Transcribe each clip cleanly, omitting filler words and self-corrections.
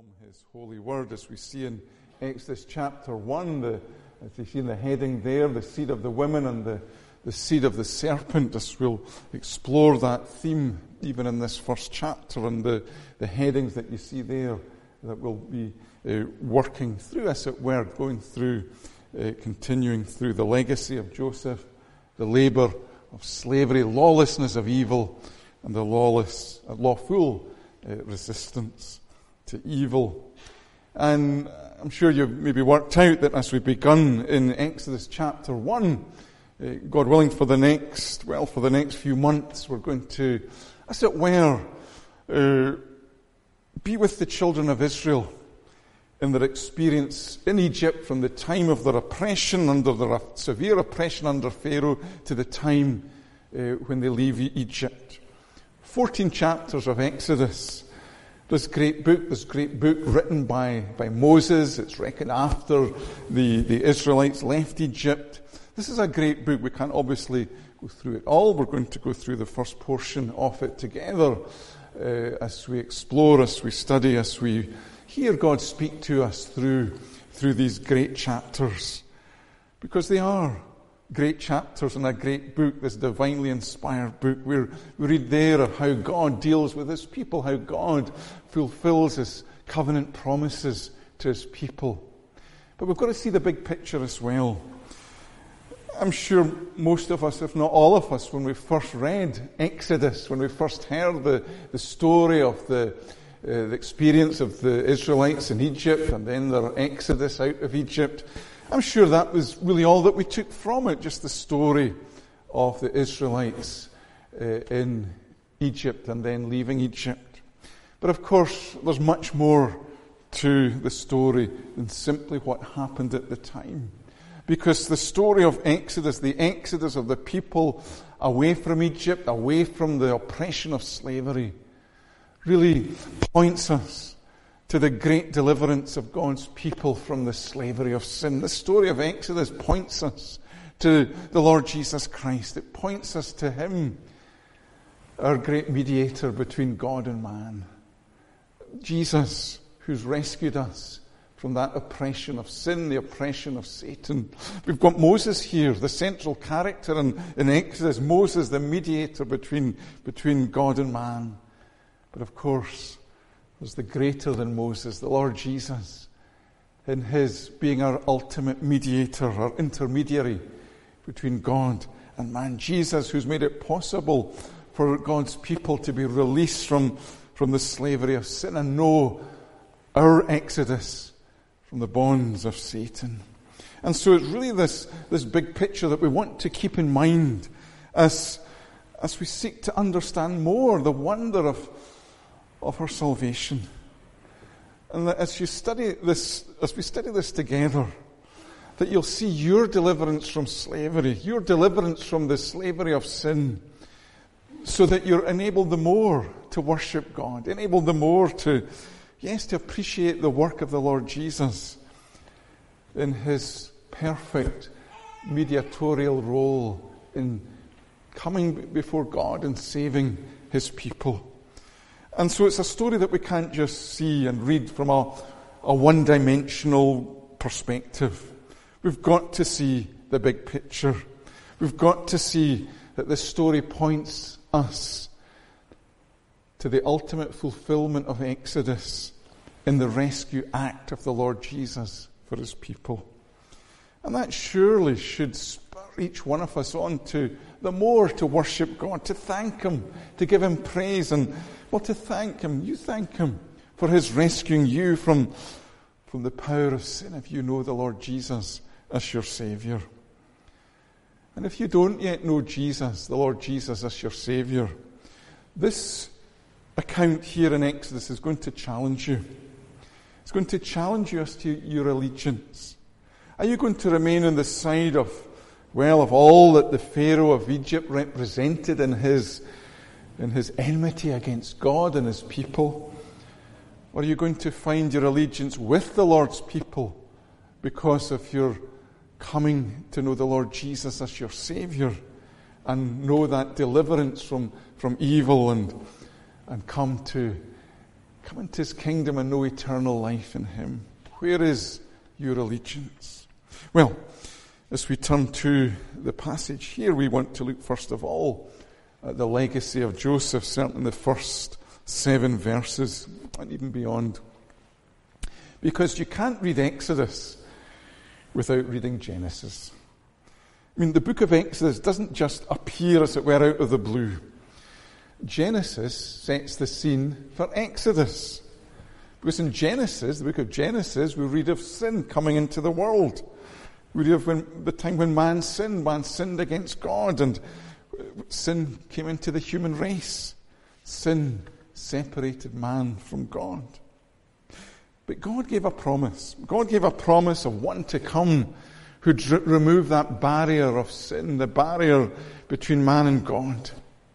His holy word, as we see in Exodus chapter 1, as you see in the heading there, the seed of the woman and the seed of the serpent, as we'll explore that theme even in this first chapter, and the headings that you see there that we'll be working through, as it were, going through, continuing through the legacy of Joseph, the labor of slavery, lawlessness of evil, and the lawful resistance to evil. And I'm sure you've maybe worked out that as we've begun in Exodus chapter 1, God willing, for the next few months, we're going to, as it were, be with the children of Israel in their experience in Egypt from the time of their oppression, under their severe oppression under Pharaoh, to the time when they leave Egypt. 14 chapters of Exodus. This great book written by Moses. It's reckoned after the Israelites left Egypt. This is a great book. We can't obviously go through it all. We're going to go through the first portion of it together as we explore, as we study, as we hear God speak to us through these great chapters. Because they are great chapters in a great book, this divinely inspired book. We read there of how God deals with His people, how God fulfills His covenant promises to His people. But we've got to see the big picture as well. I'm sure most of us, if not all of us, when we first read Exodus, when we first heard the story of the experience of the Israelites in Egypt and then their exodus out of Egypt, I'm sure that was really all that we took from it, just the story of the Israelites in Egypt and then leaving Egypt. But of course, there's much more to the story than simply what happened at the time. Because the story of Exodus, the exodus of the people away from Egypt, away from the oppression of slavery, really points us to the great deliverance of God's people from the slavery of sin. The story of Exodus points us to the Lord Jesus Christ. It points us to Him, our great mediator between God and man. Jesus, who's rescued us from that oppression of sin, the oppression of Satan. We've got Moses here, the central character in Exodus. Moses, the mediator between God and man. But of course, there's the greater than Moses, the Lord Jesus, in His being our ultimate mediator, our intermediary between God and man. Jesus, who's made it possible for God's people to be released from the slavery of sin and know our exodus from the bonds of Satan. And so it's really this big picture that we want to keep in mind as we seek to understand more the wonder of our salvation. And that as we study this together, that you'll see your deliverance from slavery, your deliverance from the slavery of sin, so that you're enabled the more to worship God, enabled the more to appreciate the work of the Lord Jesus in His perfect mediatorial role in coming before God and saving His people. And so it's a story that we can't just see and read from a one-dimensional perspective. We've got to see the big picture. We've got to see that this story points us to the ultimate fulfillment of Exodus in the rescue act of the Lord Jesus for His people. And that surely should spur each one of us on to the more to worship God, to thank Him, to give Him praise, and to thank Him. You thank Him for His rescuing you from the power of sin if you know the Lord Jesus as your Saviour. And if you don't yet know Jesus, the Lord Jesus as your Saviour, this account here in Exodus is going to challenge you. It's going to challenge you as to your allegiance. Are you going to remain on the side of all that the Pharaoh of Egypt represented in his enmity against God and His people? Or are you going to find your allegiance with the Lord's people because of your coming to know the Lord Jesus as your Saviour and know that deliverance from evil and come to come into his kingdom and know eternal life in him. Where is your allegiance? Well, as we turn to the passage here, we want to look first of all at the legacy of Joseph, certainly in the first 7 verses, and even beyond. Because you can't read Exodus without reading Genesis. I mean, the book of Exodus doesn't just appear, as it were, out of the blue. Genesis sets the scene for Exodus. Because in Genesis, the book of Genesis, we read of sin coming into the world. We read of the time when man sinned against God, and sin came into the human race. Sin separated man from God. But God gave a promise. God gave a promise of one to come who'd remove that barrier of sin, the barrier between man and God.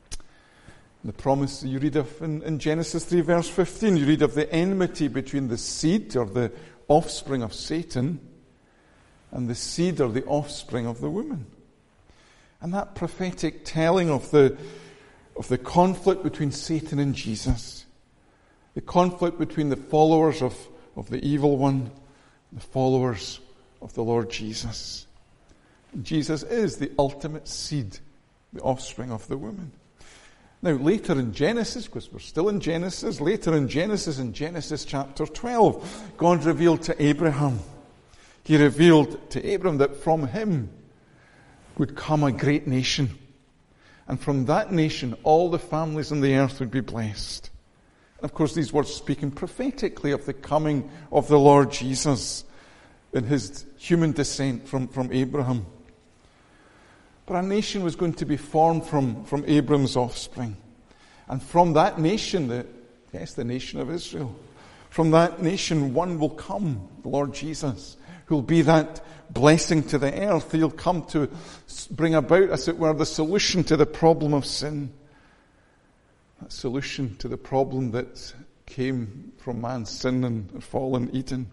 The promise you read of in Genesis 3 verse 15, you read of the enmity between the seed or the offspring of Satan and the seed or the offspring of the woman. And that prophetic telling of the conflict between Satan and Jesus, the conflict between the followers of the evil one, the followers of the Lord Jesus. Jesus is the ultimate seed, the offspring of the woman. Now, later in Genesis, because we're still in Genesis, in Genesis chapter 12, God revealed to Abraham. He revealed to Abraham that from him would come a great nation. And from that nation, all the families on the earth would be blessed. And of course, these words speaking prophetically of the coming of the Lord Jesus in his human descent from Abraham. But a nation was going to be formed from Abraham's offspring. And from that nation, the nation of Israel, from that nation one will come, the Lord Jesus, who will be that blessing to the earth. He'll come to bring about, as it were, the solution to the problem of sin. That solution to the problem that came from man's sin and fallen Eden.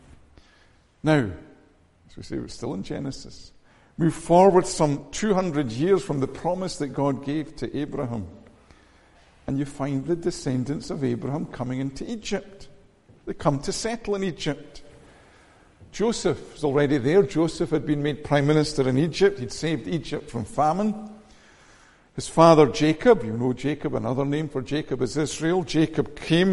Now, as we say, we're still in Genesis. Move forward some 200 years from the promise that God gave to Abraham. And you find the descendants of Abraham coming into Egypt. They come to settle in Egypt. Joseph was already there. Joseph had been made prime minister in Egypt. He'd saved Egypt from famine. His father Jacob, you know Jacob, another name for Jacob is Israel. Jacob came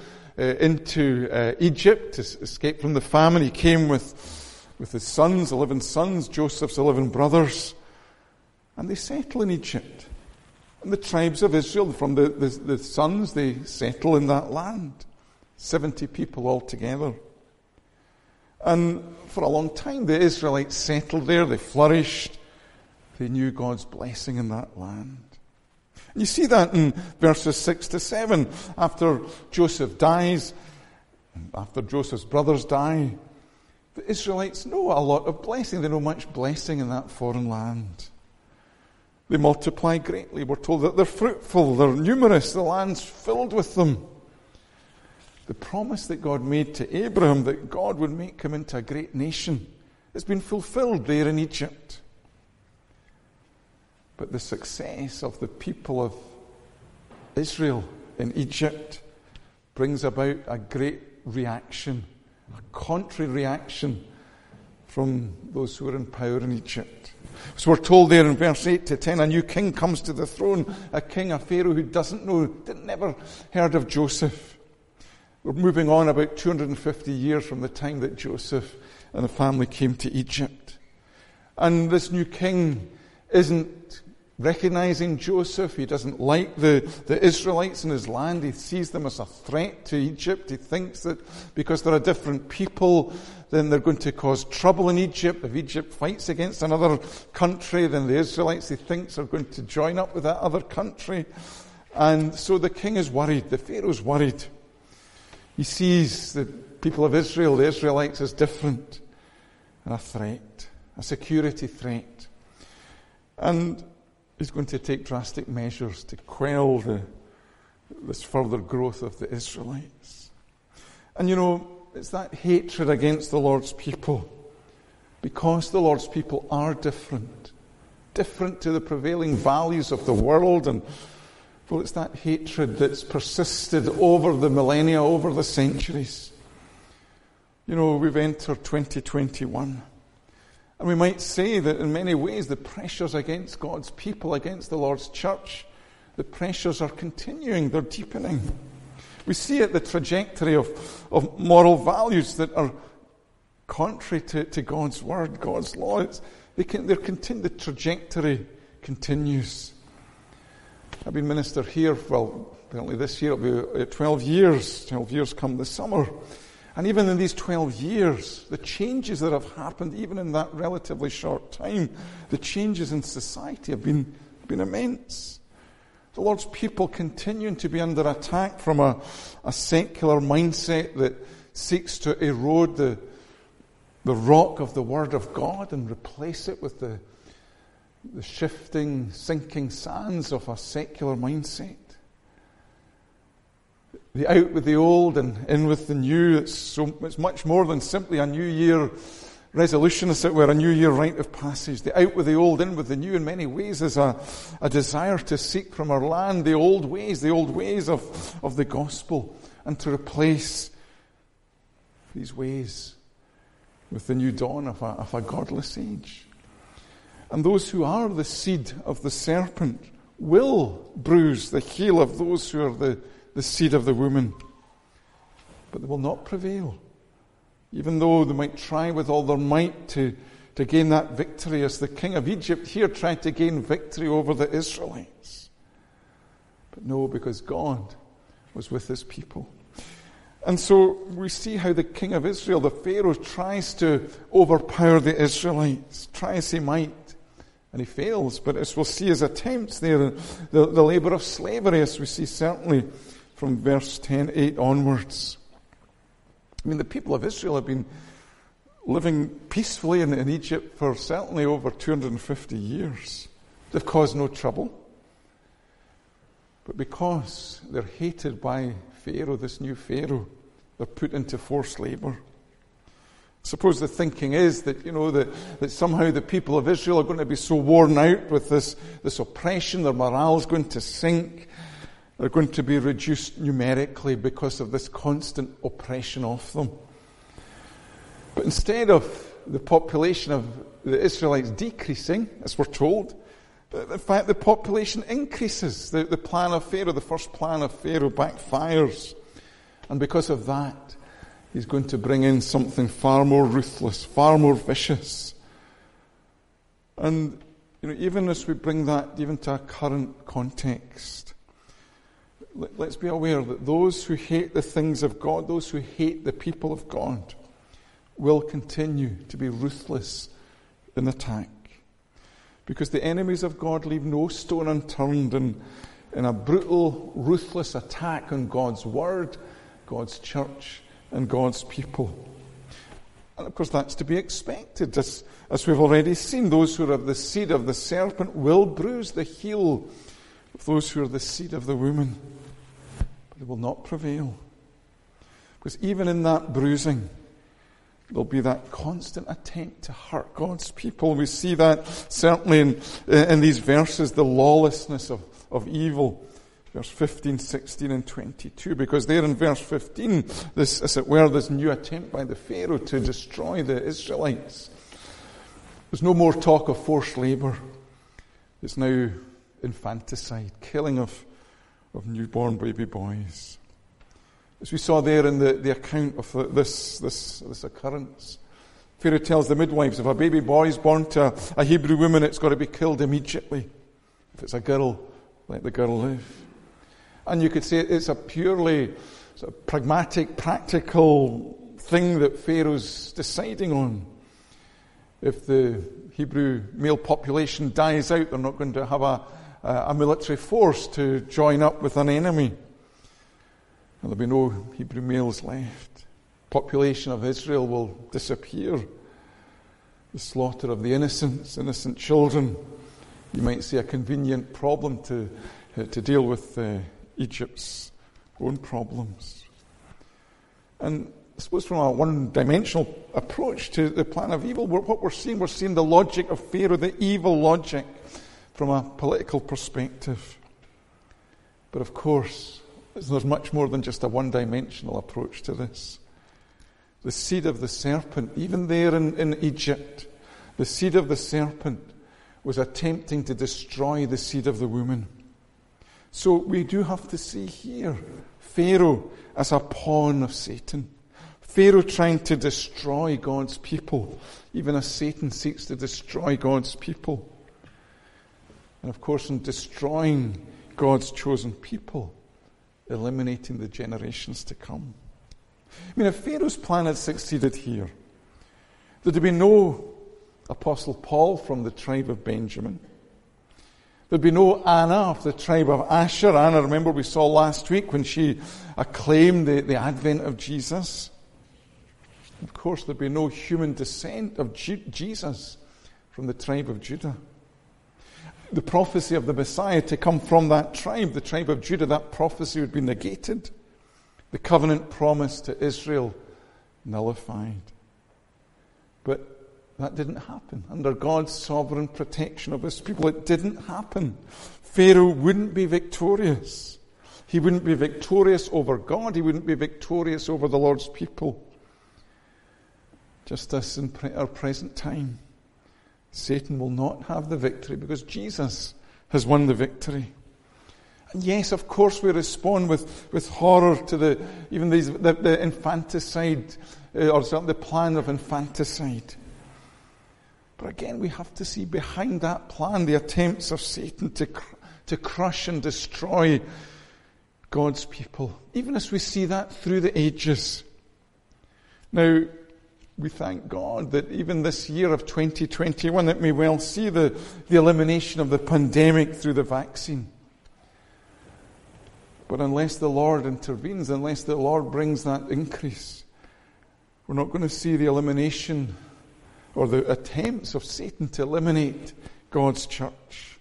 into Egypt to escape from the famine. He came with his sons, 11 sons, Joseph's 11 brothers. And they settle in Egypt. And the tribes of Israel, from the sons, they settle in that land. 70 people altogether. And for a long time, the Israelites settled there. They flourished. They knew God's blessing in that land. And you see that in verses 6 to 7. After Joseph dies, after Joseph's brothers die, the Israelites know a lot of blessing. They know much blessing in that foreign land. They multiply greatly. We're told that they're fruitful, they're numerous, the land's filled with them. The promise that God made to Abraham that God would make him into a great nation has been fulfilled there in Egypt. But the success of the people of Israel in Egypt brings about a great reaction, a contrary reaction from those who are in power in Egypt. So we're told there in verse 8 to 10, a new king comes to the throne, a king, a Pharaoh who never heard of Joseph. We're moving on about 250 years from the time that Joseph and the family came to Egypt. And this new king isn't recognizing Joseph. He doesn't like the Israelites in his land. He sees them as a threat to Egypt. He thinks that because they're a different people, then they're going to cause trouble in Egypt. If Egypt fights against another country, then the Israelites, he thinks, are going to join up with that other country. And so the king is worried. The Pharaoh's worried. He sees the people of Israel, the Israelites, as different and a threat, a security threat. And he's going to take drastic measures to quell this further growth of the Israelites. And you know, it's that hatred against the Lord's people, because the Lord's people are different to the prevailing values of the world and Well, it's that hatred that's persisted over the millennia, over the centuries. You know, we've entered 2021. And we might say that in many ways the pressures against God's people, against the Lord's church, the pressures are continuing, they're deepening. We see it, the trajectory of moral values that are contrary to God's word, God's law. The trajectory continues. I've been minister here, well, apparently this year it'll be 12 years. 12 years come this summer. And even in these 12 years, the changes that have happened, even in that relatively short time, the changes in society have been immense. The Lord's people continuing to be under attack from a secular mindset that seeks to erode the rock of the Word of God and replace it with the shifting, sinking sands of a secular mindset. The out with the old and in with the new. It's much more than simply a New Year resolution, as it were, a New Year rite of passage. The out with the old, in with the new, in many ways is a desire to seek from our land the old ways of the gospel, and to replace these ways with the new dawn of a godless age. And those who are the seed of the serpent will bruise the heel of those who are the seed of the woman. But they will not prevail, even though they might try with all their might to gain that victory, as the king of Egypt here tried to gain victory over the Israelites. But no, because God was with his people. And so we see how the king of Israel, the Pharaoh, tries to overpower the Israelites, try as he might. And he fails, but as we'll see his attempts there, the labour of slavery, as we see certainly from verse 10:8 onwards. I mean, the people of Israel have been living peacefully in Egypt for certainly over 250 years. They've caused no trouble. But because they're hated by Pharaoh, this new Pharaoh, they're put into forced labour. I suppose the thinking is that, that somehow the people of Israel are going to be so worn out with this oppression, their morale is going to sink, they're going to be reduced numerically because of this constant oppression of them. But instead of the population of the Israelites decreasing, as we're told, in fact the population increases. The plan of Pharaoh, the first plan of Pharaoh, backfires. And because of that, he's going to bring in something far more ruthless, far more vicious. And, even as we bring that even to our current context, let's be aware that those who hate the things of God, those who hate the people of God, will continue to be ruthless in attack. Because the enemies of God leave no stone unturned in a brutal, ruthless attack on God's word, God's church, and God's people. And of course that's to be expected. As we've already seen, those who are of the seed of the serpent will bruise the heel of those who are the seed of the woman. But they will not prevail. Because even in that bruising, there'll be that constant attempt to hurt God's people. We see that certainly in these verses, the lawlessness of evil. Verse 15, 16, and 22. Because there in verse 15, this, as it were, this new attempt by the Pharaoh to destroy the Israelites. There's no more talk of forced labour. It's now infanticide, killing of newborn baby boys. As we saw there in the account of this occurrence, Pharaoh tells the midwives, if a baby boy is born to a Hebrew woman, it's got to be killed immediately. If it's a girl, let the girl live. And you could say it's a purely sort of pragmatic, practical thing that Pharaoh's deciding on. If the Hebrew male population dies out, they're not going to have a military force to join up with an enemy. And there'll be no Hebrew males left. Population of Israel will disappear. The slaughter of the innocent children, you might say a convenient problem to deal with Egypt's own problems. And I suppose from a one-dimensional approach to the plan of evil, what we're seeing the logic of Pharaoh, the evil logic from a political perspective. But of course, there's much more than just a one-dimensional approach to this. The seed of the serpent, even there in Egypt, the seed of the serpent was attempting to destroy the seed of the woman. So we do have to see here Pharaoh as a pawn of Satan. Pharaoh trying to destroy God's people, even as Satan seeks to destroy God's people. And of course, in destroying God's chosen people, eliminating the generations to come. I mean, if Pharaoh's plan had succeeded here, there'd be no Apostle Paul from the tribe of Benjamin. There'd be no Anna of the tribe of Asher. Anna, remember we saw last week when she acclaimed the advent of Jesus. Of course, there'd be no human descent of Jesus from the tribe of Judah. The prophecy of the Messiah to come from that tribe, the tribe of Judah, that prophecy would be negated. The covenant promise to Israel nullified. But that didn't happen. Under God's sovereign protection of his people, it didn't happen. Pharaoh wouldn't be victorious. He wouldn't be victorious over God. He wouldn't be victorious over the Lord's people. Just as in our present time, Satan will not have the victory because Jesus has won the victory. And yes, of course, we respond with horror to the infanticide, or the plan of infanticide. But again, we have to see behind that plan the attempts of Satan to crush and destroy God's people, even as we see that through the ages. Now, we thank God that even this year of 2021, it may well see the elimination of the pandemic through the vaccine. But unless the Lord intervenes, unless the Lord brings that increase, we're not going to see the elimination or the attempts of Satan to eliminate God's church.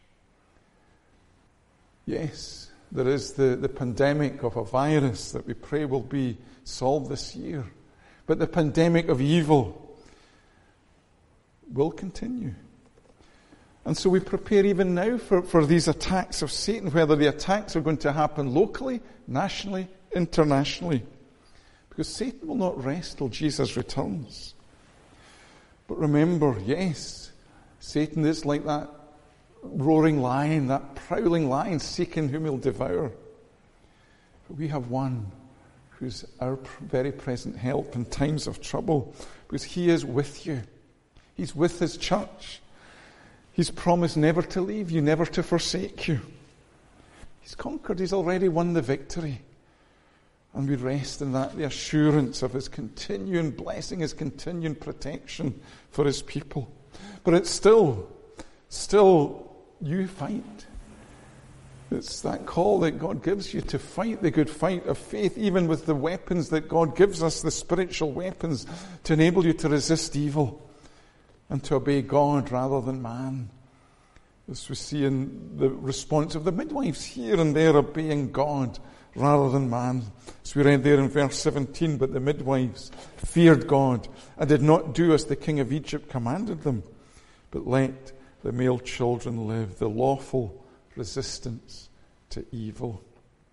Yes, there is the pandemic of a virus that we pray will be solved this year. But the pandemic of evil will continue. And so we prepare even now for these attacks of Satan, whether the attacks are going to happen locally, nationally, internationally. Because Satan will not rest till Jesus returns. But remember, yes, Satan is like that roaring lion, that prowling lion seeking whom he'll devour. But we have one who's our very present help in times of trouble, because he is with you. He's with his church. He's promised never to leave you, never to forsake you. He's conquered. He's already won the victory. And we rest in that, the assurance of his continuing blessing, his continuing protection for his people. But it's still you fight. It's that call that God gives you to fight the good fight of faith, even with the weapons that God gives us, the spiritual weapons, to enable you to resist evil and to obey God rather than man. As we see in the response of the midwives here and there, obeying God rather than man. As we read there in verse 17, but the midwives feared God and did not do as the king of Egypt commanded them, but let the male children live, the lawful resistance to evil.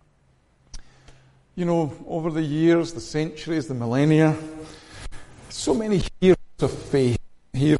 You know, over the years, the centuries, the millennia, so many heroes of faith here,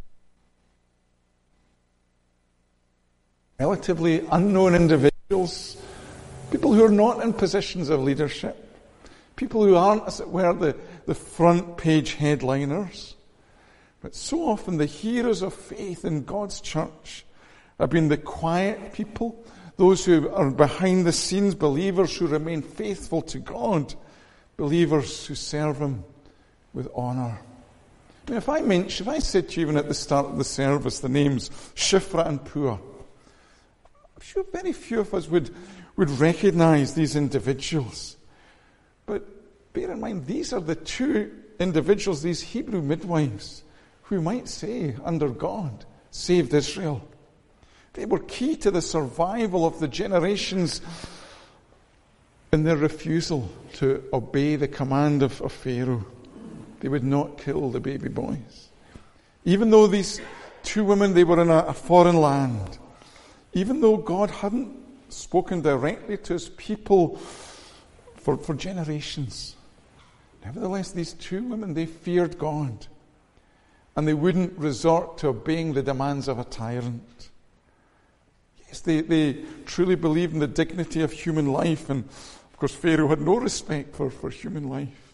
relatively unknown individuals, people who are not in positions of leadership, people who aren't, as it were, the front page headliners. But so often the heroes of faith in God's church have been the quiet people, those who are behind the scenes, believers who remain faithful to God, believers who serve Him with honour. I mean, if I said to you even at the start of the service the names Shiphrah and Puah, I'm sure very few of us would recognise these individuals. But bear in mind, these are the two individuals, these Hebrew midwives, who might say, under God, saved Israel. They were key to the survival of the generations in their refusal to obey the command of Pharaoh. They would not kill the baby boys. Even though these two women, they were in a foreign land, even though God hadn't spoken directly to his people for generations. Nevertheless, these two women, they feared God. And they wouldn't resort to obeying the demands of a tyrant. Yes, they truly believed in the dignity of human life. And, of course, Pharaoh had no respect for human life.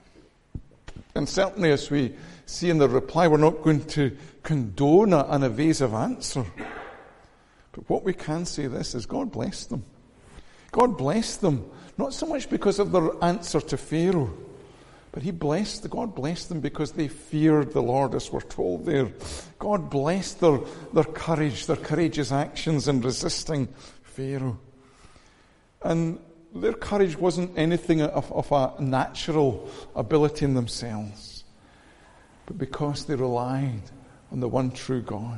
And certainly, as we see in the reply, we're not going to condone an evasive answer. But what we can say this is God blessed them. God blessed them, not so much because of their answer to Pharaoh, but God blessed them because they feared the Lord, as we're told there. God blessed their courage, their courageous actions in resisting Pharaoh. And their courage wasn't anything of a natural ability in themselves, but because they relied on the one true God.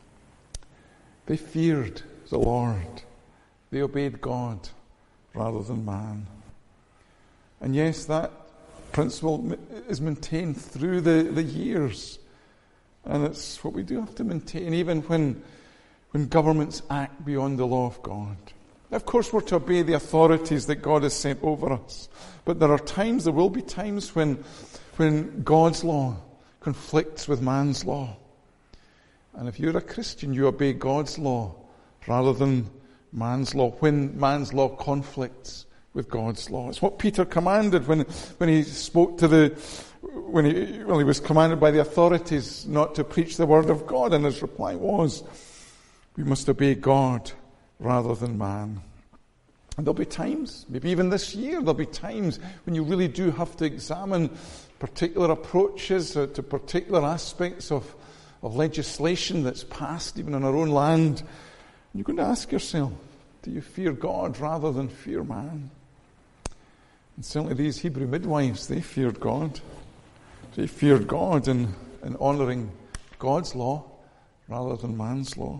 They feared the Lord. They obeyed God rather than man. And yes, that principle is maintained through the years. And it's what we do have to maintain, even when governments act beyond the law of God. Of course, we're to obey the authorities that God has sent over us. But there will be times when God's law conflicts with man's law. And if you're a Christian, you obey God's law rather than man's law, when man's law conflicts with God's law. It's what Peter commanded when he spoke when he was commanded by the authorities not to preach the word of God, and his reply was, we must obey God rather than man. And there'll be times, maybe even this year, there'll be times when you really do have to examine particular approaches to particular aspects of legislation that's passed even in our own land. And you're going to ask yourself, do you fear God rather than fear man? And certainly these Hebrew midwives, they feared God. They feared God in honouring God's law rather than man's law.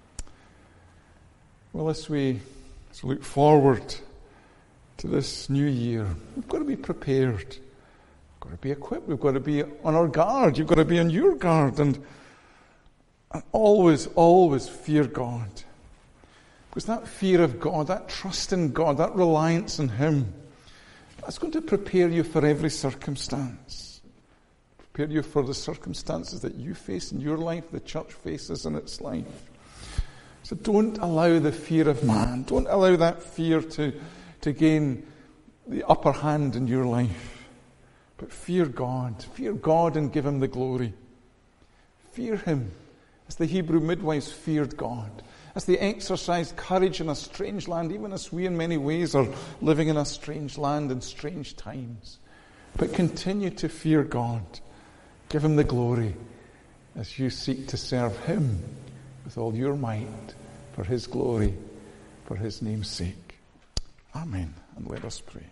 Well, as we look forward to this new year, we've got to be prepared. We've got to be equipped. We've got to be on our guard. You've got to be on your guard. And always, always fear God. Because that fear of God, that trust in God, that reliance on Him, that's going to prepare you for every circumstance. Prepare you for the circumstances that you face in your life, the church faces in its life. So don't allow the fear of man, don't allow that fear to gain the upper hand in your life. But fear God and give Him the glory. Fear Him as the Hebrew midwives feared God. As they exercised courage in a strange land, even as we in many ways are living in a strange land in strange times. But continue to fear God. Give Him the glory as you seek to serve Him with all your might for His glory, for His name's sake. Amen. And let us pray.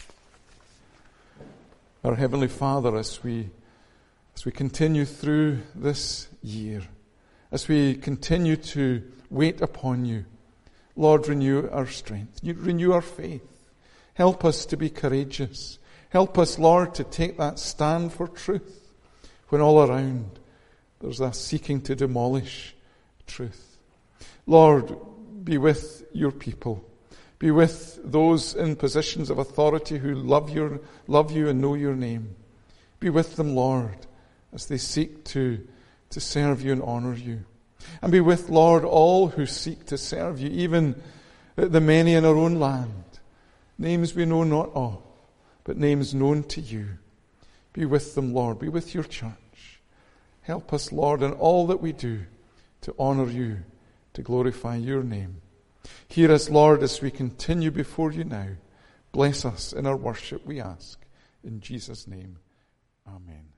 Our Heavenly Father, as we continue through this year, as we continue to wait upon You, Lord, renew our strength, renew our faith. Help us to be courageous. Help us, Lord, to take that stand for truth when all around there's a seeking to demolish truth. Lord, be with Your people. Be with those in positions of authority who love You and know Your name. Be with them, Lord, as they seek to serve You and honour You. And be with, Lord, all who seek to serve You, even the many in our own land. Names we know not of, but names known to You. Be with them, Lord. Be with Your church. Help us, Lord, in all that we do to honour You, to glorify Your name. Hear us, Lord, as we continue before You now. Bless us in our worship, we ask. In Jesus' name, amen.